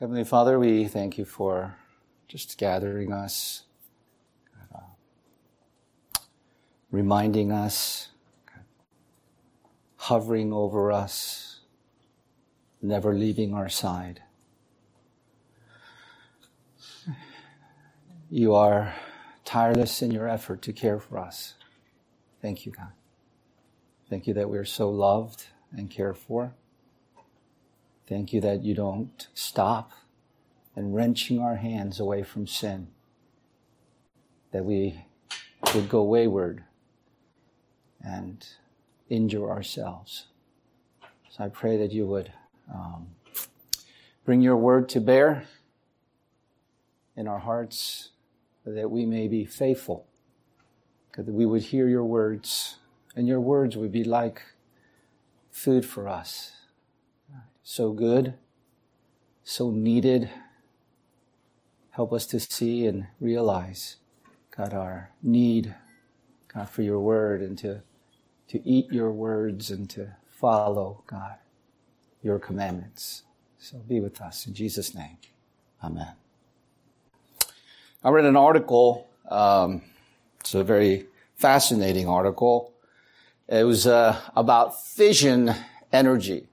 Heavenly Father, we thank you for just gathering us, reminding us, hovering over us, never leaving our side. You are tireless in your effort to care for us. Thank you, God. Thank you that we are so loved and cared for. Thank you that you don't stop in wrenching our hands away from sin, that we would go wayward and injure ourselves. So I pray that you would bring your word to bear in our hearts, that we may be faithful, that we would hear your words, and your words would be like food for us. So good, so needed. Help us to see and realize, God, our need, God, for your word, and to eat your words and to follow, God, your commandments. So be with us. In Jesus' name, amen. I read an article. It's a very fascinating article. It was about fission energy.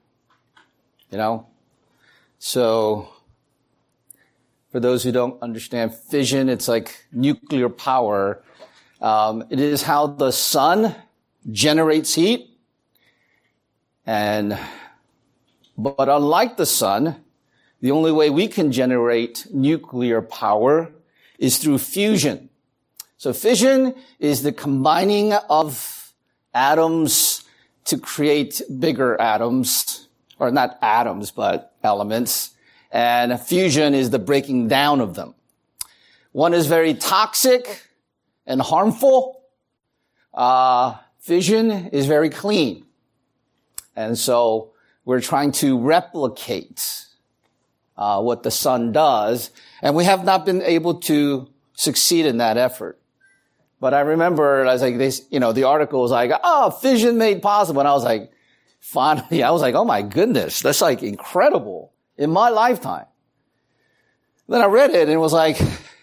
So for those who don't understand fission, it's like nuclear power. It is how the sun generates heat. But unlike the sun, the only way we can generate nuclear power is through fusion. So fission is the combining of atoms to create bigger atoms, or not atoms, but elements. And fusion is the breaking down of them. One is very toxic and harmful. Fission is very clean. And so we're trying to replicate what the sun does, and we have not been able to succeed in that effort. But I remember, I was like, the article was like, fission made possible. And I was like, finally, oh my goodness, that's like incredible in my lifetime. Then I read it and it was like,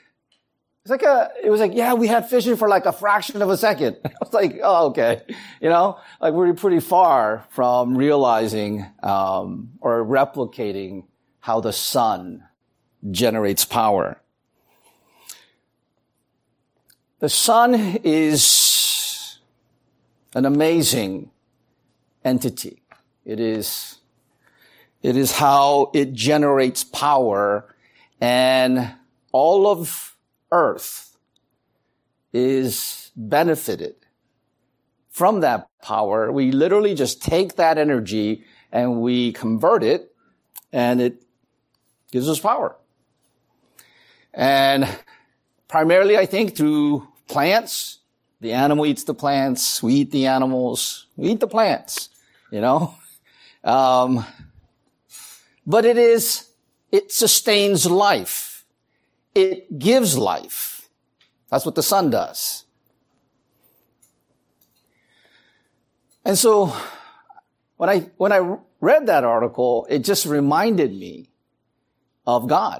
yeah, we had fission for like a fraction of a second. I was like, oh, okay. Like we're pretty far from realizing, or replicating how the sun generates power. The sun is an amazing entity. It is how it generates power, and all of Earth is benefited from that power. We literally just take that energy and we convert it, and it gives us power. And primarily, I think, through plants. The animal eats the plants. We eat the animals. We eat the plants, But it sustains life. It gives life. That's what the sun does. And so when I read that article, it just reminded me of God,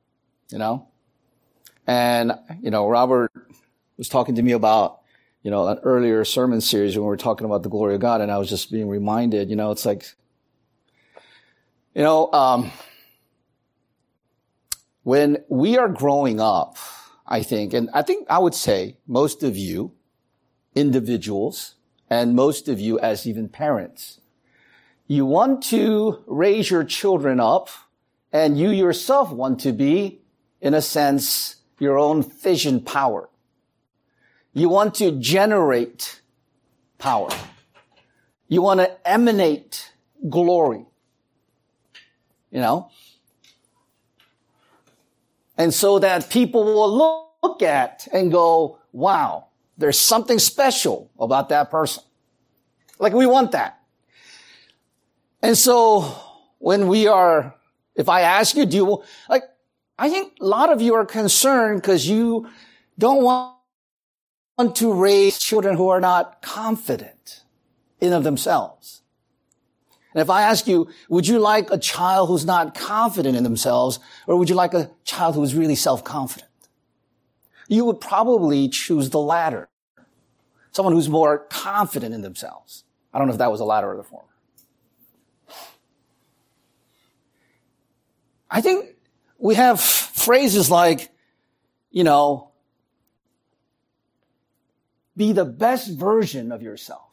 And, Robert was talking to me about, an earlier sermon series when we were talking about the glory of God, and I was just being reminded, it's like, when we are growing up, I think I would say most of you individuals and most of you as even parents, you want to raise your children up, and you yourself want to be, in a sense, your own fission power. You want to generate power. You want to emanate glory. And so that people will look at and go, wow, there's something special about that person. Like we want that. And so when if I ask you, I think a lot of you are concerned because you don't want to raise children who are not confident in of themselves. And if I ask you, would you like a child who's not confident in themselves, or would you like a child who is really self-confident? You would probably choose the latter. Someone who's more confident in themselves. I don't know if that was the latter or the former. I think we have phrases like, be the best version of yourself.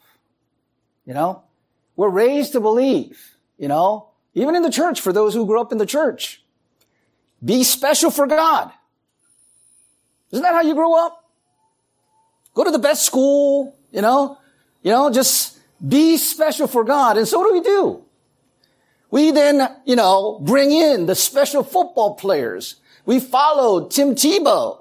We're raised to believe, even in the church, for those who grew up in the church, be special for God. Isn't that how you grew up? Go to the best school, just be special for God. And so what do? We then, bring in the special football players. We follow Tim Tebow,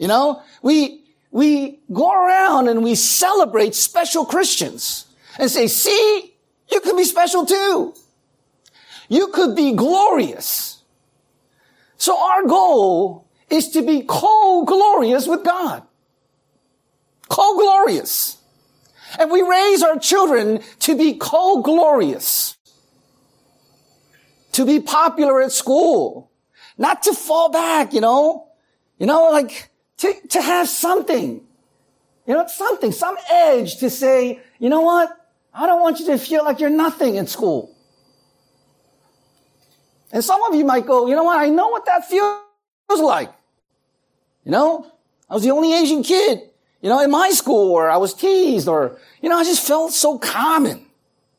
we go around and we celebrate special Christians and say, see, you can be special too. You could be glorious. So our goal is to be co-glorious with God. Co-glorious. And we raise our children to be co-glorious. To be popular at school. Not to fall back, to have something. Some edge to say, you know what? I don't want you to feel like you're nothing in school. And some of you might go, you know what? I know what that feels like. I was the only Asian kid, in my school, or I was teased, or, I just felt so common.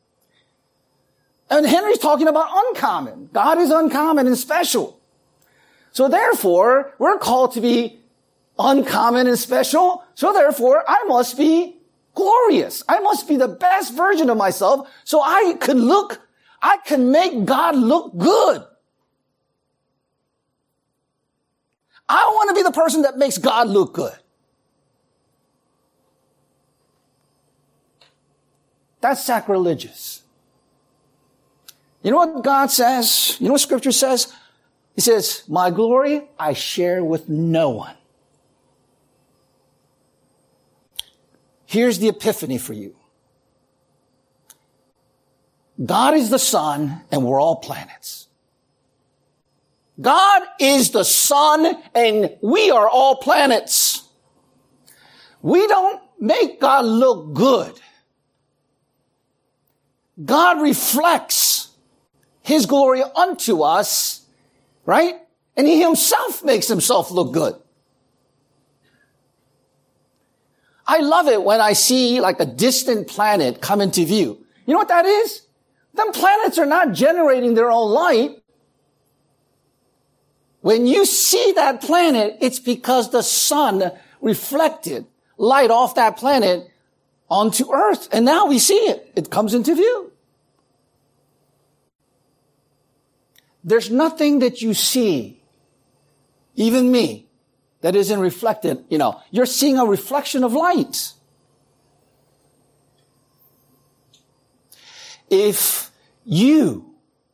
And Henry's talking about uncommon. God is uncommon and special. So therefore, we're called to be uncommon and special. So therefore, I must be glorious. I must be the best version of myself so I can make God look good. I want to be the person that makes God look good. That's sacrilegious. You know what God says? You know what Scripture says? He says, my glory I share with no one. Here's the epiphany for you. God is the sun and we're all planets. God is the sun and we are all planets. We don't make God look good. God reflects His glory unto us, right? And He Himself makes Himself look good. I love it when I see like a distant planet come into view. You know what that is? Them planets are not generating their own light. When you see that planet, it's because the sun reflected light off that planet onto Earth. And now we see it. It comes into view. There's nothing that you see, even me, that isn't reflected. You're seeing a reflection of light. If you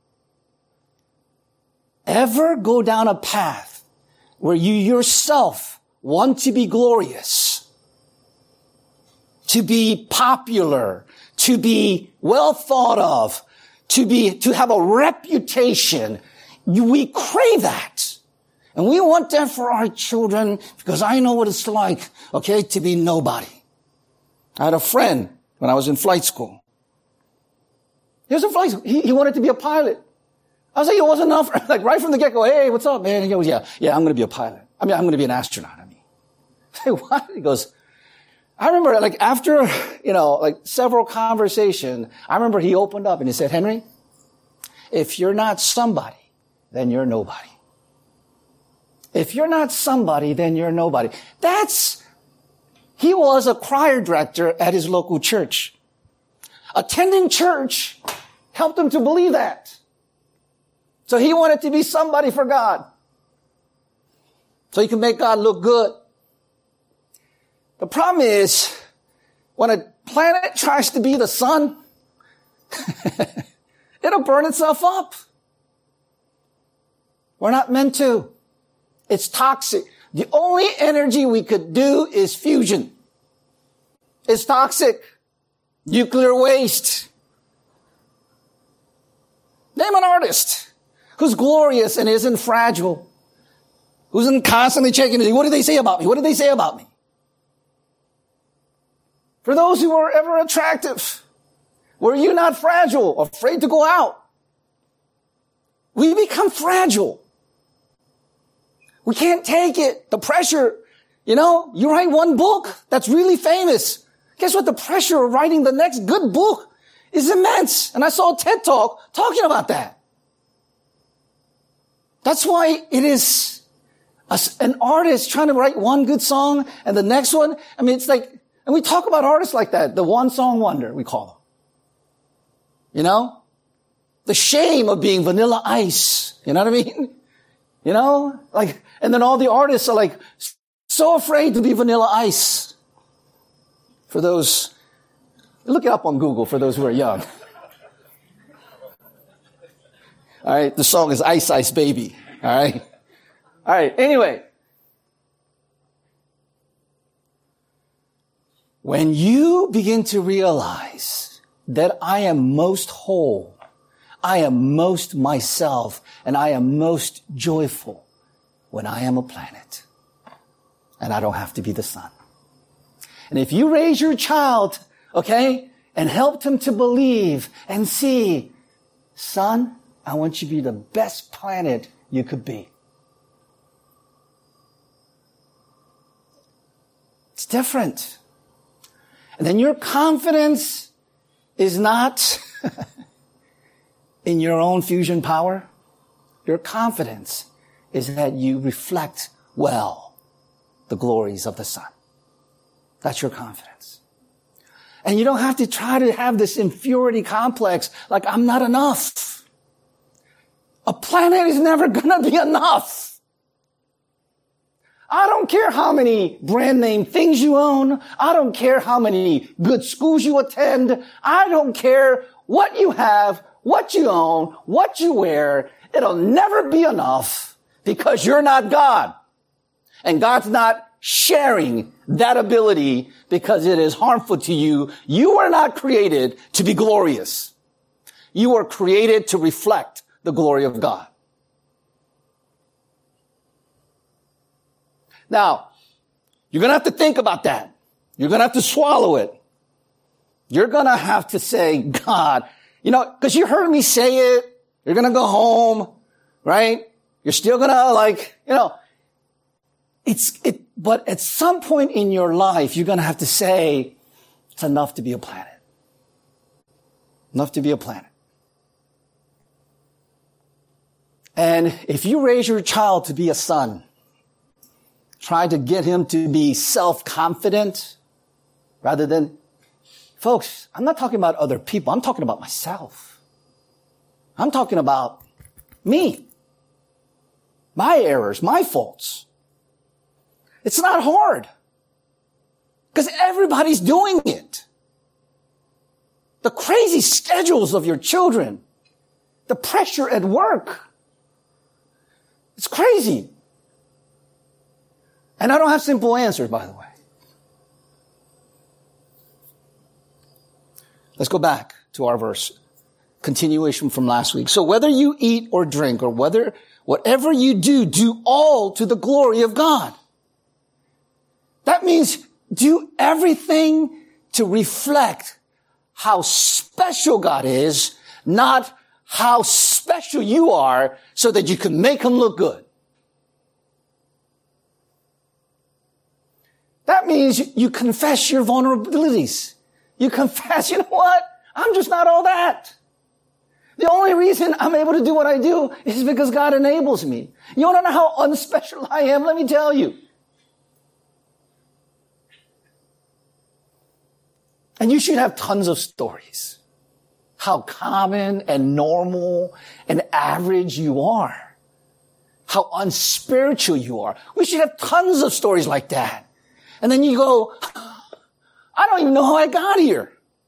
ever go down a path where you yourself want to be glorious, to be popular, to be well thought of, to have a reputation, we crave that. And we want that for our children because I know what it's like, to be nobody. I had a friend when I was in flight school. He was in flight school. He wanted to be a pilot. I was like, it wasn't enough. Like right from the get-go, hey, what's up, man? He goes, yeah, I'm going to be a pilot. I'm going to be an astronaut. Hey, what? He goes, I remember after, several conversations, I remember he opened up and he said, Henry, if you're not somebody, then you're nobody. If you're not somebody, then you're nobody. He was a choir director at his local church. Attending church helped him to believe that. So he wanted to be somebody for God. So he can make God look good. The problem is, when a planet tries to be the sun, it'll burn itself up. We're not meant to. It's toxic. The only energy we could do is fusion. It's toxic. Nuclear waste. Name an artist who's glorious and isn't fragile, who's constantly checking it. What did they say about me? What did they say about me? For those who are ever attractive, were you not fragile, afraid to go out? We become fragile. We can't take it. The pressure, you write one book that's really famous. Guess what? The pressure of writing the next good book is immense. And I saw a TED Talk talking about that. That's why it is an artist trying to write one good song and the next one. I mean, it's like, and we talk about artists like that, the one song wonder, we call them. The shame of being Vanilla Ice. You know what I mean? And then all the artists are like so afraid to be Vanilla Ice. For those, look it up on Google for those who are young. All right. The song is Ice Ice Baby. All right. All right. Anyway. When you begin to realize that I am most whole, I am most myself, and I am most joyful when I am a planet, and I don't have to be the sun. And if you raise your child, okay, and help him to believe and see, son, I want you to be the best planet you could be. It's different. And then your confidence is not in your own fusion power. Your confidence is that you reflect well the glories of the sun. That's your confidence. And you don't have to try to have this inferiority complex like I'm not enough. A planet is never going to be enough. I don't care how many brand name things you own. I don't care how many good schools you attend. I don't care what you have, what you own, what you wear. It'll never be enough because you're not God. And God's not sharing that ability because it is harmful to you. You are not created to be glorious. You are created to reflect the glory of God. Now, you're going to have to think about that. You're going to have to swallow it. You're going to have to say, God, because you heard me say it. You're going to go home, right? You're still going to but at some point in your life, you're going to have to say, it's enough to be a planet. Enough to be a planet. And if you raise your child to be a son, try to get him to be self-confident rather than, folks, I'm not talking about other people. I'm talking about myself. I'm talking about me, my errors, my faults. It's not hard because everybody's doing it. The crazy schedules of your children, the pressure at work. It's crazy. And I don't have simple answers, by the way. Let's go back to our verse. Continuation from last week. So whether you eat or drink or whatever you do, do all to the glory of God. That means do everything to reflect how special God is, not how special you are so that you can make him look good. That means you confess your vulnerabilities. You confess, you know what? I'm just not all that. The only reason I'm able to do what I do is because God enables me. You want to know how unspecial I am? Let me tell you. And you should have tons of stories. How common and normal and average you are. How unspiritual you are. We should have tons of stories like that. And then you go, I don't even know how I got here.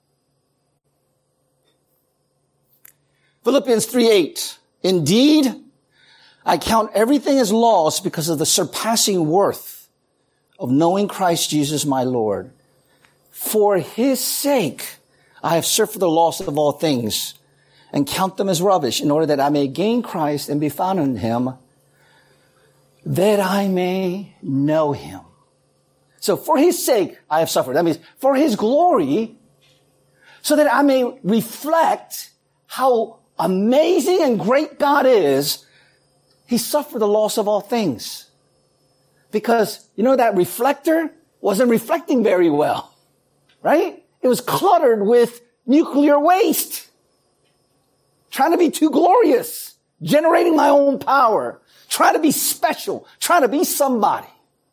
Philippians 3:8. Indeed, I count everything as loss because of the surpassing worth of knowing Christ Jesus my Lord. For his sake, I have suffered the loss of all things and count them as rubbish, in order that I may gain Christ and be found in him, that I may know him. So for his sake, I have suffered. That means for his glory, so that I may reflect how amazing and great God is. He suffered the loss of all things. Because, that reflector wasn't reflecting very well. Right? It was cluttered with nuclear waste. Trying to be too glorious. Generating my own power. Trying to be special. Trying to be somebody.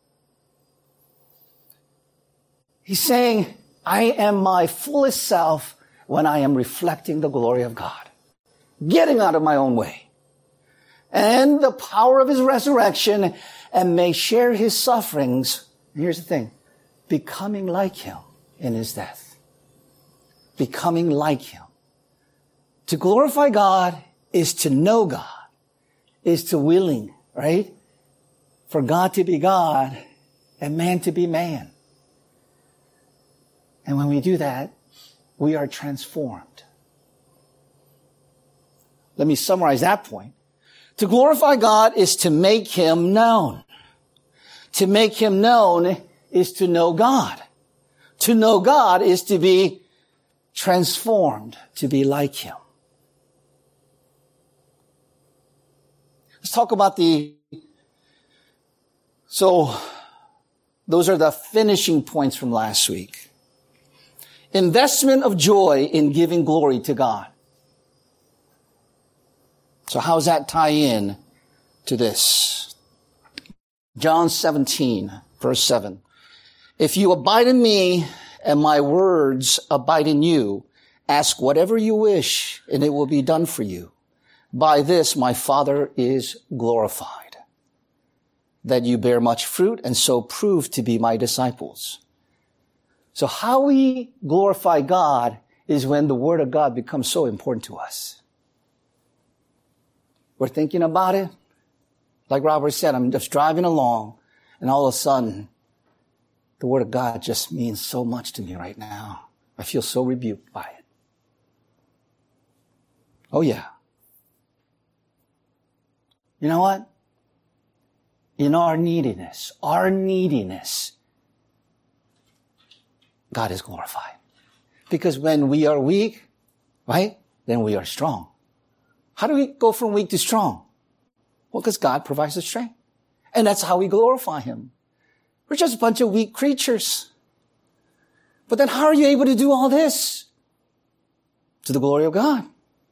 He's saying, I am my fullest self when I am reflecting the glory of God. Getting out of my own way. And the power of his resurrection, and may share his sufferings. And here's the thing. Becoming like him in his death. Becoming like him. To glorify God is to know God. Is to willing, right? For God to be God and man to be man. And when we do that, we are transformed. Let me summarize that point. To glorify God is to make him known. To make him known is to know God. To know God is to be transformed, to be like him. Let's talk about those are the finishing points from last week. Investment of joy in giving glory to God. So how does that tie in to this? John 17, verse 7. If you abide in me and my words abide in you, ask whatever you wish and it will be done for you. By this my Father is glorified, that you bear much fruit and so prove to be my disciples. So how we glorify God is when the Word of God becomes so important to us. We're thinking about it. Like Robert said, I'm just driving along and all of a sudden the Word of God just means so much to me right now. I feel so rebuked by it. Oh yeah. You know what? In our neediness, God is glorified. Because when we are weak, right, then we are strong. How do we go from weak to strong? Well, because God provides the strength. And that's how we glorify him. We're just a bunch of weak creatures. But then how are you able to do all this? To the glory of God.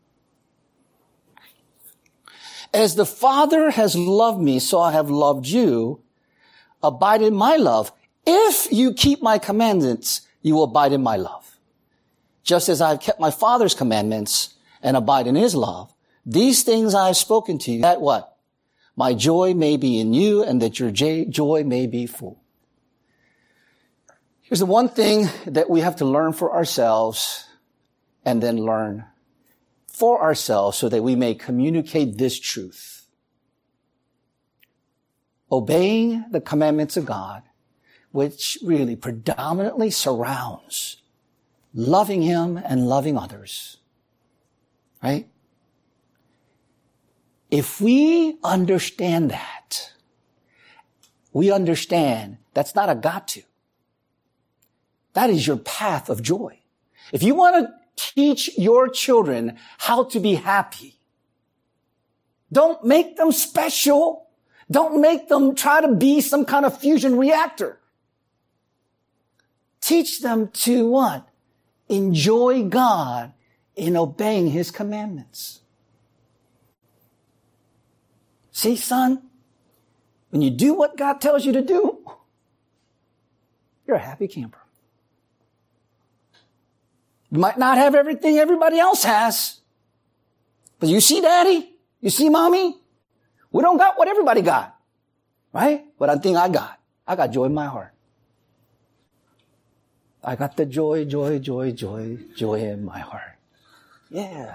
As the Father has loved me, so I have loved you. Abide in my love. If you keep my commandments, you will abide in my love. Just as I have kept my Father's commandments and abide in his love. These things I have spoken to you, that what? My joy may be in you and that your joy may be full. Here's the one thing that we have to learn for ourselves and then learn for ourselves so that we may communicate this truth. Obeying the commandments of God, which really predominantly surrounds loving him and loving others. Right? If we understand that, we understand that's not a got to. That is your path of joy. If you want to teach your children how to be happy, don't make them special. Don't make them try to be some kind of fusion reactor. Teach them to what? Enjoy God in obeying his commandments. See, son, when you do what God tells you to do, you're a happy camper. You might not have everything everybody else has, but you see daddy, you see mommy, we don't got what everybody got, right? But I think I got joy in my heart. I got the joy in my heart. Yeah.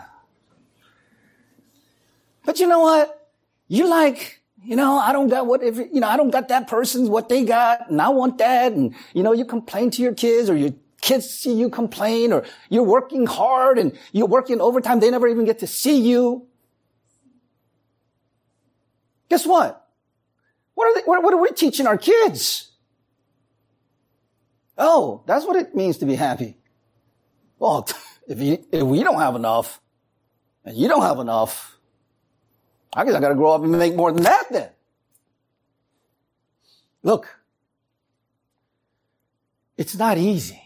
But you know what? You're like, I don't got I don't got that person's what they got, and I want that, and, you complain to your kids, or your kids see you complain, or you're working hard and you're working overtime. They never even get to see you. Guess what? What are we teaching our kids? Oh, that's what it means to be happy. Well, if we don't have enough, and you don't have enough, I guess I got to grow up and make more than that then. Look, it's not easy.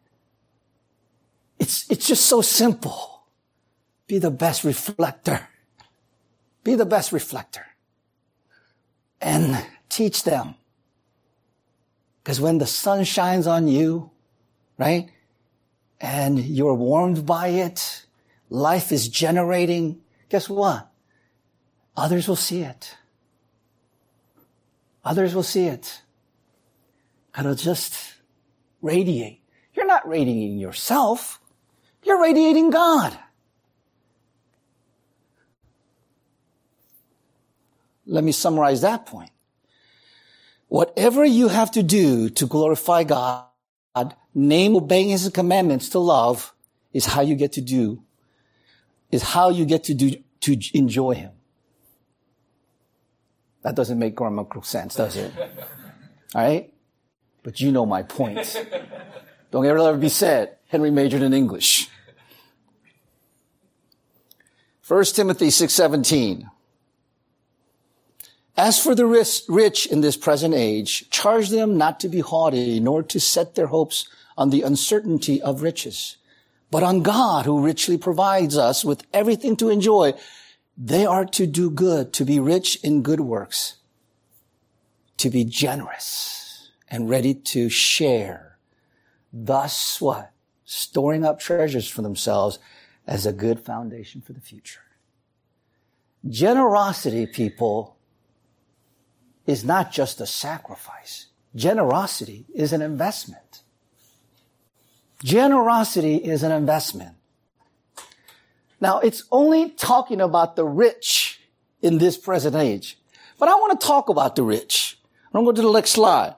It's just so simple. Be the best reflector. Be the best reflector. And teach them. Because when the sun shines on you, right, and you're warmed by it, life is generating, guess what? Others will see it. Others will see it. It'll just radiate. You're not radiating yourself. You're radiating God. Let me summarize that point. Whatever you have to do to glorify God, name obeying His commandments to love, is how you get to enjoy Him. That doesn't make grammatical sense, does it? All right? But you know my point. Don't ever be said, Henry majored in English. 1 Timothy 6:17. As for the rich in this present age, charge them not to be haughty, nor to set their hopes on the uncertainty of riches, but on God, who richly provides us with everything to enjoy. They are to do good, to be rich in good works, to be generous and ready to share. Thus what? Storing up treasures for themselves as a good foundation for the future. Generosity, people, is not just a sacrifice. Generosity is an investment. Generosity is an investment. Now, it's only talking about the rich in this present age. But I want to talk about the rich. I'm going to go to the next slide.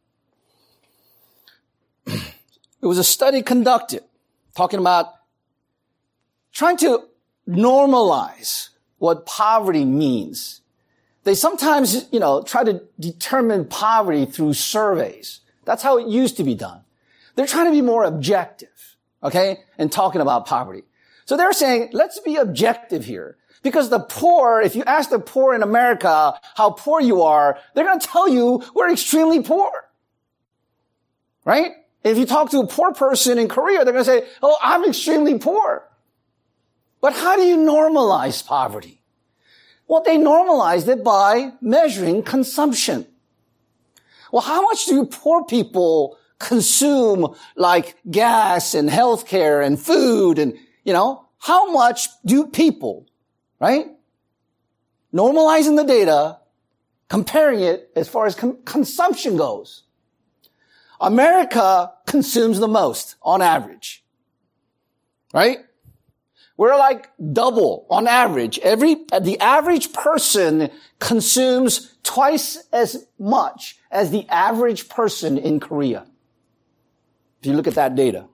It was a study conducted talking about trying to normalize what poverty means. They sometimes, try to determine poverty through surveys. That's how it used to be done. They're trying to be more objective, okay, in talking about poverty. So they're saying, let's be objective here. Because the poor, if you ask the poor in America how poor you are, they're going to tell you we're extremely poor. Right? If you talk to a poor person in Korea, they're going to say, oh, I'm extremely poor. But how do you normalize poverty? Well, they normalized it by measuring consumption. Well, how much do poor people consume, like gas and healthcare and food and, how much do people, right? Normalizing the data, comparing it as far as consumption goes. America consumes the most on average, right? We're like double on average. The average person consumes twice as much as the average person in Korea. If you look at that data.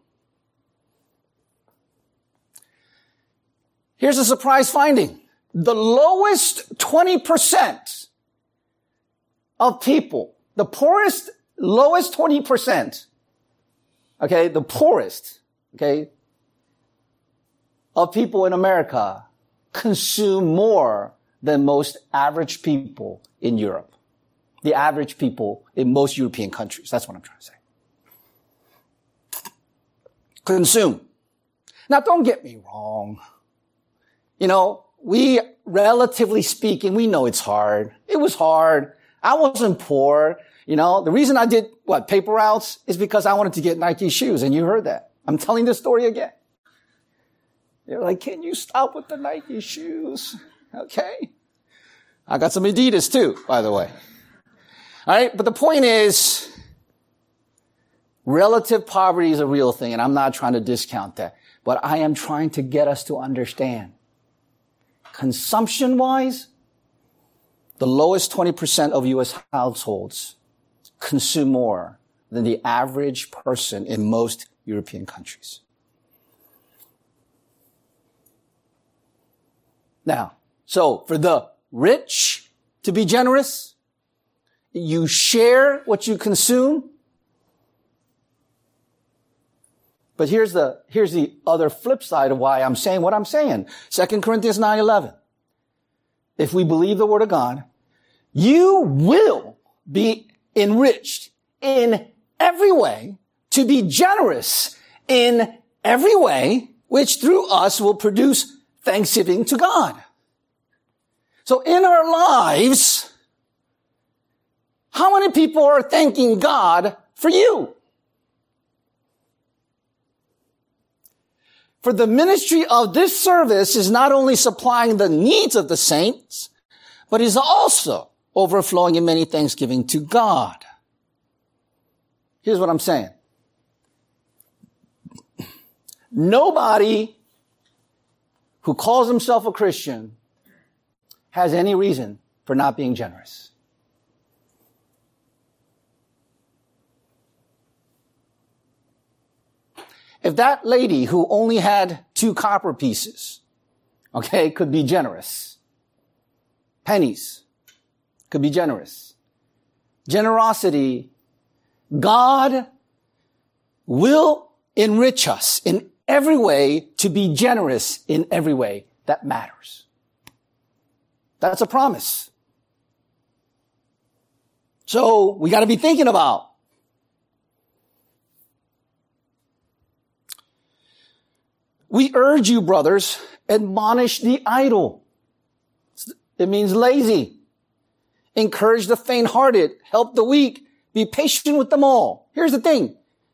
Here's a surprise finding. The lowest 20% of people, the poorest, lowest 20%, okay, the poorest, okay, of people in America consume more than most average people in Europe. The average people in most European countries. That's what I'm trying to say. Consume. Now, don't get me wrong. We, relatively speaking, we know it's hard. It was hard. I wasn't poor. The reason I did, paper routes is because I wanted to get Nike shoes, and you heard that. I'm telling this story again. They're like, can you stop with the Nike shoes? Okay. I got some Adidas too, by the way. All right. But the point is, relative poverty is a real thing, and I'm not trying to discount that. But I am trying to get us to understand. Consumption-wise, the lowest 20% of U.S. households consume more than the average person in most European countries. Now, so for the rich to be generous, you share what you consume. But here's the other flip side of why I'm saying what I'm saying. 2 Corinthians 9:11. If we believe the word of God, you will be enriched in every way to be generous in every way, which through us will produce thanksgiving to God. So in our lives, how many people are thanking God for you? For the ministry of this service is not only supplying the needs of the saints, but is also overflowing in many thanksgiving to God. Here's what I'm saying. Nobody who calls himself a Christian has any reason for not being generous. If that lady who only had 2 copper pieces, okay, could be generous. Pennies could be generous. Generosity, God will enrich us in every way to be generous in every way that matters. That's a promise. So we got to be thinking about we urge you, brothers, admonish the idle. It means lazy. Encourage the faint-hearted. Help the weak. Be patient with them all. Here's the thing.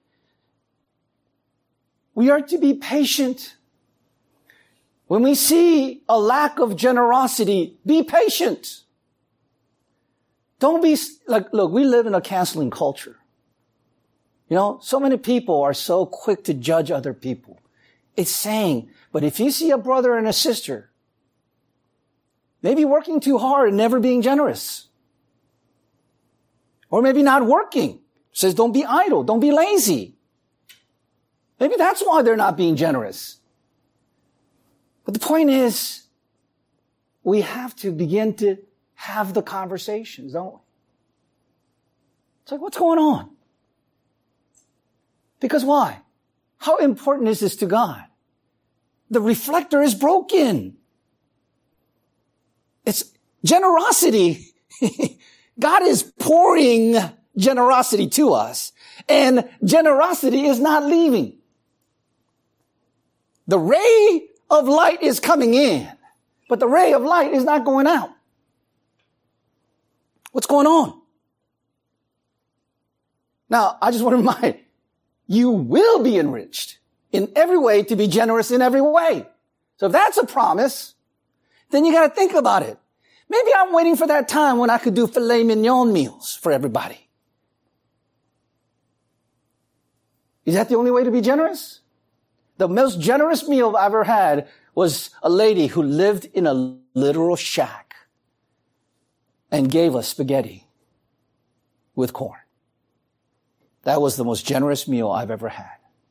We are to be patient. When we see a lack of generosity, be patient. Don't be like, look, we live in a canceling culture. You know, so many people are so quick to judge other people. It's saying, but if you see a brother and a sister, maybe working too hard and never being generous, or maybe not working, says don't be idle, don't be lazy. Maybe that's why they're not being generous. But the point is, we have to begin to have the conversations, don't we? It's like, what's going on? Because why? How important is this to God? The reflector is broken. It's generosity. God is pouring generosity to us, and generosity is not leaving. The ray of light is coming in, but the ray of light is not going out. What's going on? Now, I just want to remind you will be enriched in every way to be generous in every way. So if that's a promise, then you got to think about it. Maybe I'm waiting for that time when I could do filet mignon meals for everybody. Is that the only way to be generous? The most generous meal I've ever had was a lady who lived in a literal shack and gave us spaghetti with corn. That was the most generous meal I've ever had.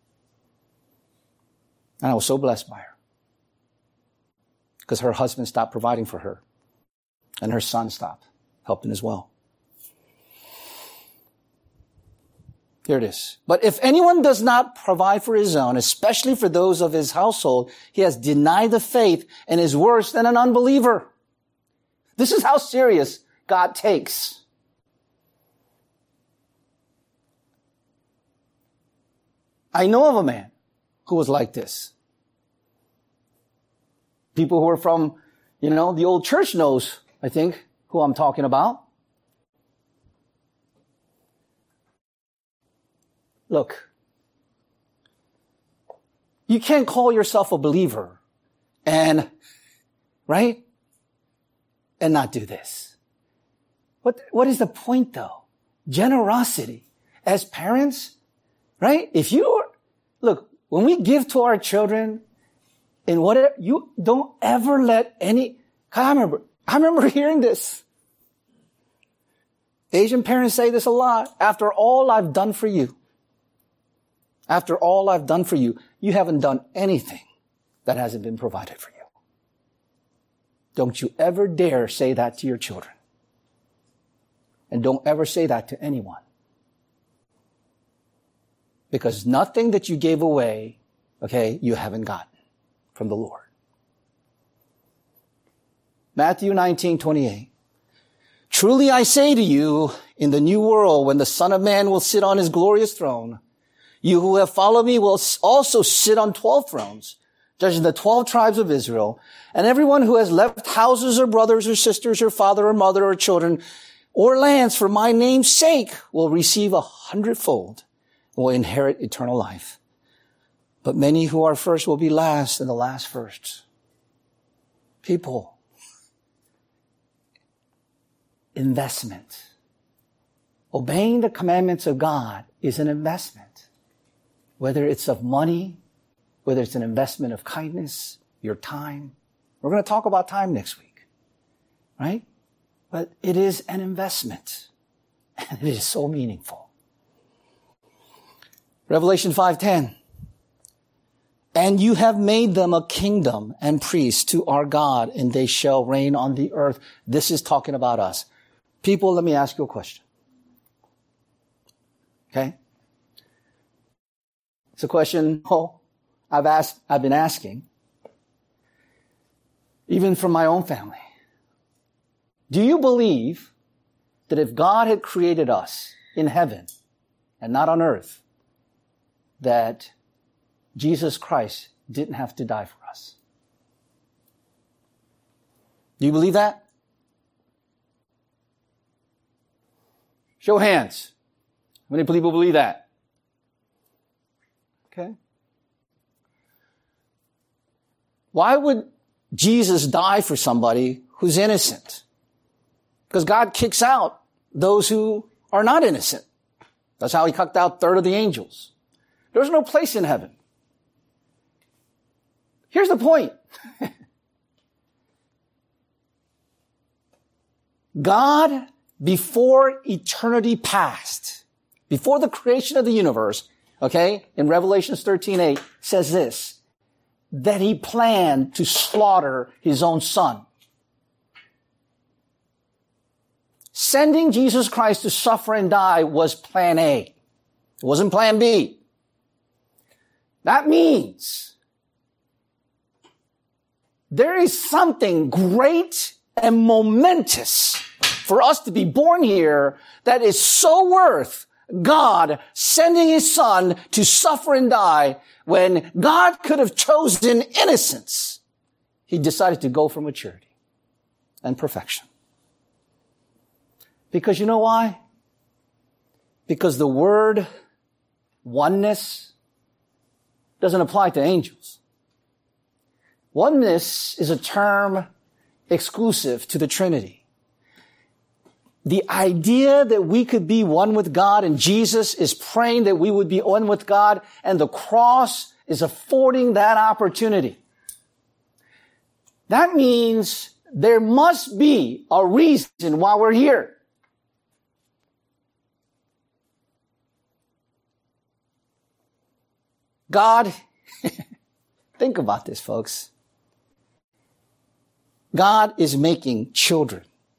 And I was so blessed by her. Because her husband stopped providing for her. And her son stopped helping as well. Here it is. But if anyone does not provide for his own, especially for those of his household, he has denied the faith and is worse than an unbeliever. This is how serious God takes. I know of a man who was like this. People who are from, the old church knows, I think, who I'm talking about. Look, you can't call yourself a believer and not do this. What is the point though? Generosity. As parents, right? Look, when we give to our children in whatever, you don't ever let I remember hearing this. Asian parents say this a lot. After all I've done for you, After all I've done for you, you haven't done anything that hasn't been provided for you. Don't you ever dare say that to your children. And don't ever say that to anyone. Because nothing that you gave away, okay, you haven't gotten from the Lord. Matthew 19:28. Truly I say to you, in the new world, when the Son of Man will sit on his glorious throne, you who have followed me will also sit on 12 thrones, judging the 12 tribes of Israel. And everyone who has left houses or brothers or sisters or father or mother or children or lands for my name's sake will receive 100-fold and will inherit eternal life. But many who are first will be last and the last first. People, investment. Obeying the commandments of God is an investment. Whether it's of money, whether it's an investment of kindness, your time. We're going to talk about time next week, right? But it is an investment, and it is so meaningful. Revelation 5:10. And you have made them a kingdom and priests to our God, and they shall reign on the earth. This is talking about us. People, let me ask you a question. Okay? It's a question I've been asking, even from my own family. Do you believe that if God had created us in heaven and not on earth, that Jesus Christ didn't have to die for us? Do you believe that? Show hands. How many people believe that? Okay. Why would Jesus die for somebody who's innocent? Because God kicks out those who are not innocent. That's how he kicked out a third of the angels. There's no place in heaven. Here's the point. God, before eternity past, before the creation of the universe, okay, in Revelation 13:8, says this, that he planned to slaughter his own son. Sending Jesus Christ to suffer and die was plan A. It wasn't plan B. That means there is something great and momentous for us to be born here that is so worth God sending his son to suffer and die when God could have chosen innocence. He decided to go for maturity and perfection. Because you know why? Because the word oneness doesn't apply to angels. Oneness is a term exclusive to the Trinity. The idea that we could be one with God, and Jesus is praying that we would be one with God, and the cross is affording that opportunity. That means there must be a reason why we're here. God, think about this, folks. God is making children.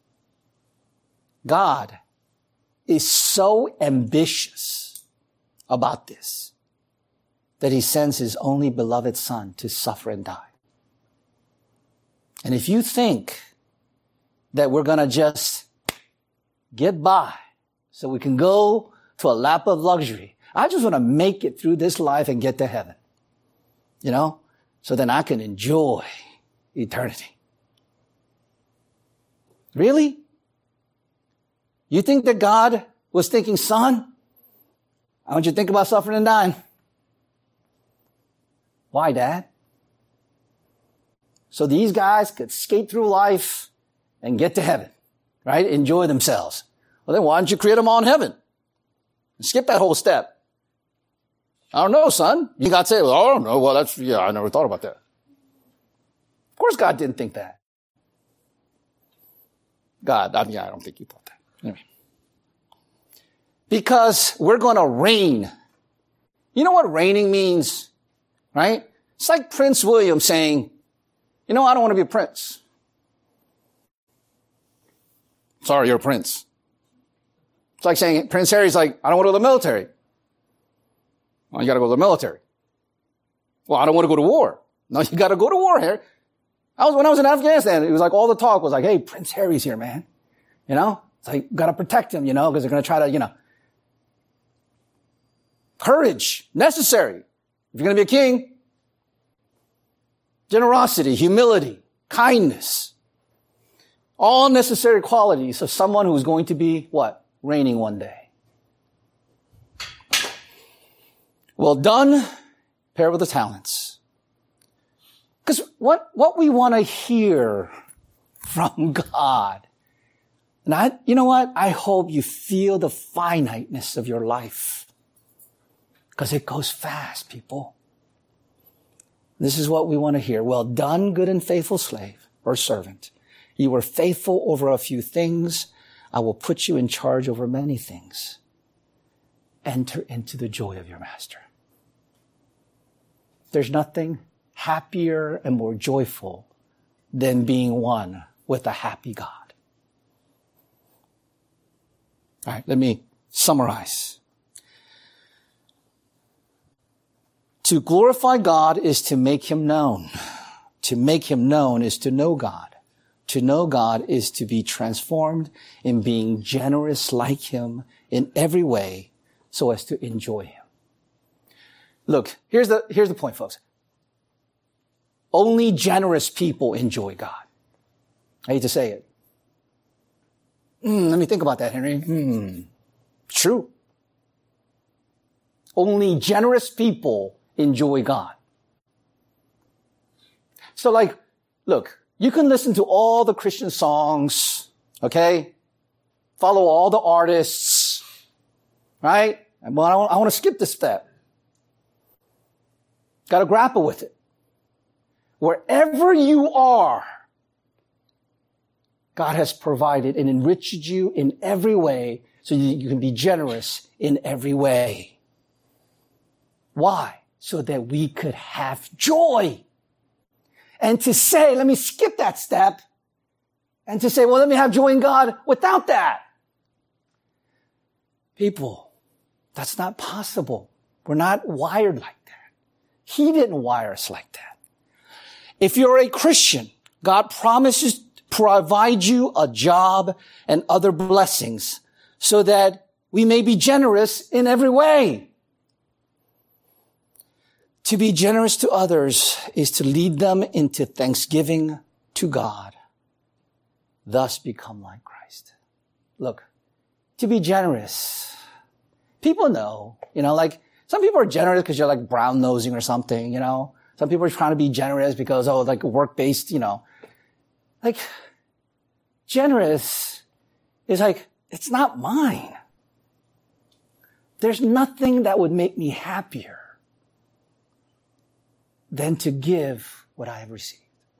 God is so ambitious about this that he sends his only beloved son to suffer and die. And if you think that we're going to just get by so we can go to a lap of luxury, I just want to make it through this life and get to heaven, so then I can enjoy eternity. Really? You think that God was thinking, son, I want you to think about suffering and dying. Why, Dad? So these guys could skate through life and get to heaven, right? Enjoy themselves. Well, then why don't you create them all in heaven? Skip that whole step. I don't know, son. You got to say, well, I don't know. Well, I never thought about that. Of course God didn't think that. I don't think you thought that. Anyway. Because we're going to reign You know what reigning means, right? It's like Prince William saying, I don't want to be a prince. Sorry, you're a prince. It's like saying Prince Harry's like, I don't want to go to the military. Well, you got to go to the military. Well, I don't want to go to war. No, you got to go to war, Harry. When I was in Afghanistan, it was like all the talk was like, hey, Prince Harry's here, man. It's like, got to protect him, because they're going to try to, courage, necessary. If you're going to be a king, generosity, humility, kindness, all necessary qualities of someone who's going to be what? Reigning one day. Well done, pair with the talents. Because what we want to hear from God, and I hope you feel the finiteness of your life. Because it goes fast, people. This is what we want to hear. Well done, good and faithful slave or servant. You were faithful over a few things. I will put you in charge over many things. Enter into the joy of your master. There's nothing happier and more joyful than being one with a happy God. All right, let me summarize. To glorify God is to make him known. To make him known is to know God. To know God is to be transformed in being generous like him in every way so as to enjoy him. Look, here's the point, folks. Only generous people enjoy God. I hate to say it. Let me think about that, Henry. True. Only generous people enjoy God. So look, you can listen to all the Christian songs, okay? Follow all the artists, right? But I want to skip this step. Got to grapple with it. Wherever you are, God has provided and enriched you in every way so you can be generous in every way. Why? So that we could have joy. And to say, let me skip that step, and to say, well, let me have joy in God without that. People, that's not possible. We're not wired like that. He didn't wire us like that. If you're a Christian, God promises to provide you a job and other blessings so that we may be generous in every way. To be generous to others is to lead them into thanksgiving to God, thus become like Christ. Look, to be generous, people know, some people are generous because you're like brown-nosing or something, Some people are trying to be generous because, work-based, generous is it's not mine. There's nothing that would make me happier than to give what I have received.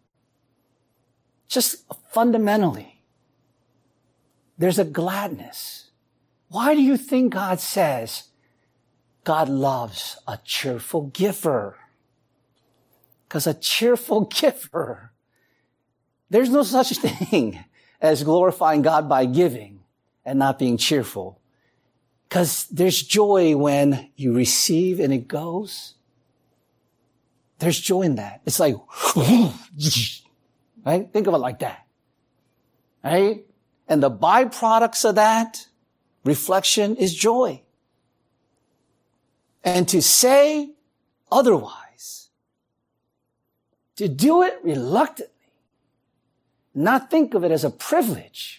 Just fundamentally, there's a gladness. Why do you think God says God loves a cheerful giver? Because a cheerful giver, there's no such thing as glorifying God by giving and not being cheerful. Because there's joy when you receive and it goes. There's joy in that. It's like, right? Think of it like that. Right? And the byproducts of that reflection is joy. And to say otherwise, to do it reluctantly, not think of it as a privilege,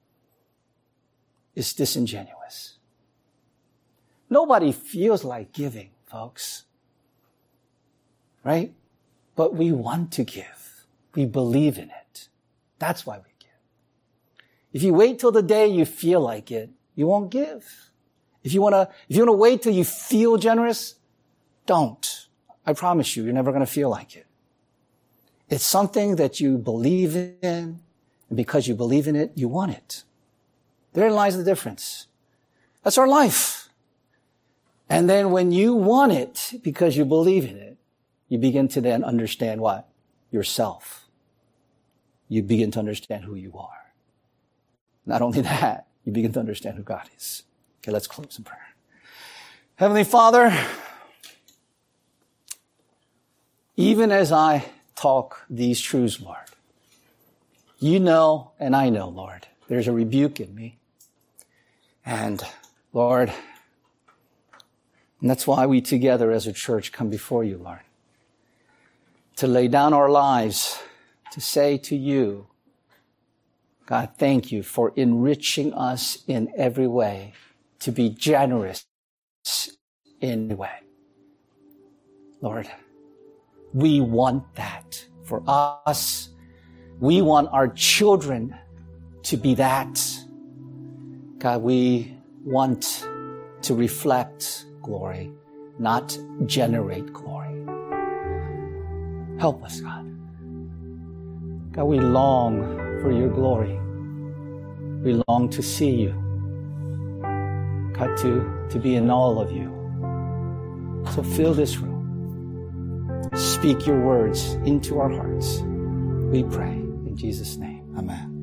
is disingenuous. Nobody feels like giving, folks. Right? But we want to give. We believe in it. That's why we give. If you wait till the day you feel like it, you won't give. If you want to wait till you feel generous, don't. I promise you, you're never going to feel like it. It's something that you believe in, and because you believe in it, you want it. Therein lies the difference. That's our life. And then when you want it because you believe in it, you begin to then understand what? Yourself. You begin to understand who you are. Not only that, you begin to understand who God is. Okay, let's close in prayer. Heavenly Father, even as I talk these truths, Lord, you know and I know, Lord, there's a rebuke in me. And Lord, and that's why we together as a church come before you, Lord, to lay down our lives, to say to you, God, thank you for enriching us in every way, to be generous in every way. Lord, we want that for us. We want our children to be that. God, we want to reflect glory, not generate glory. Help us, God. God, we long for your glory. We long to see you. God, to be in all of you. So fill this room. Speak your words into our hearts. We pray in Jesus' name. Amen.